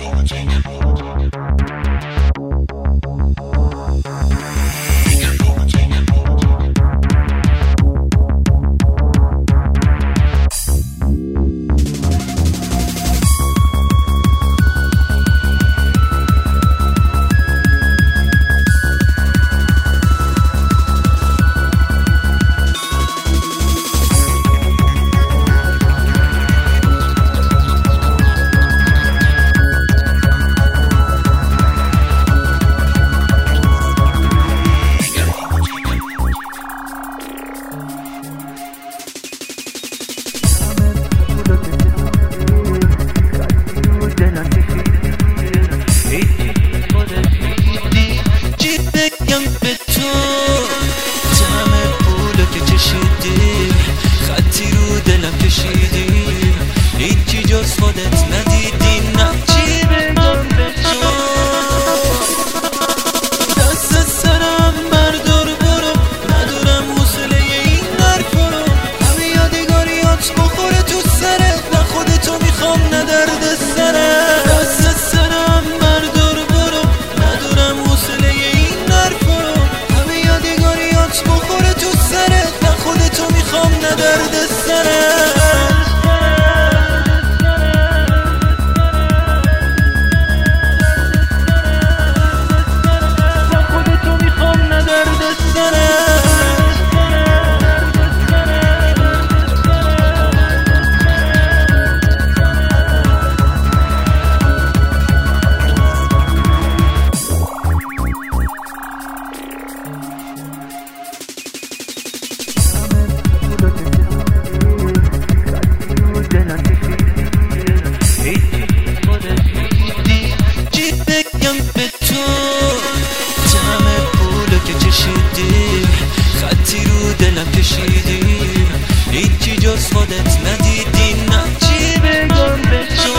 جز خودت ندیدی، نه چی بگم به تو.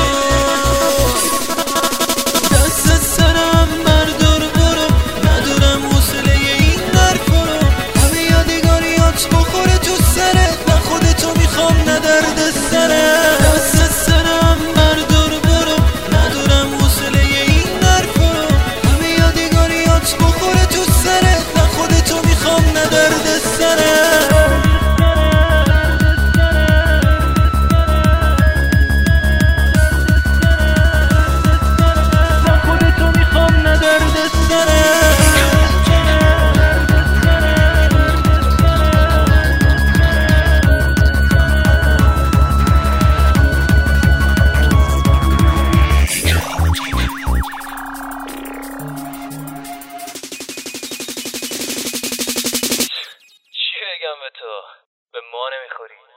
دست سرم بردار برو، ندارم حوصله این حرفا رو. همه یادگاریات بخوره تو سرت، نه خودتو میخوام نه درد سرت. دست سرم بردار برو، ندارم حوصله این حرفا رو. همه یادگاریات بخوره تو سرت، نه خودتو میخوام نه درد سرت. به تو به ما نمیخوری.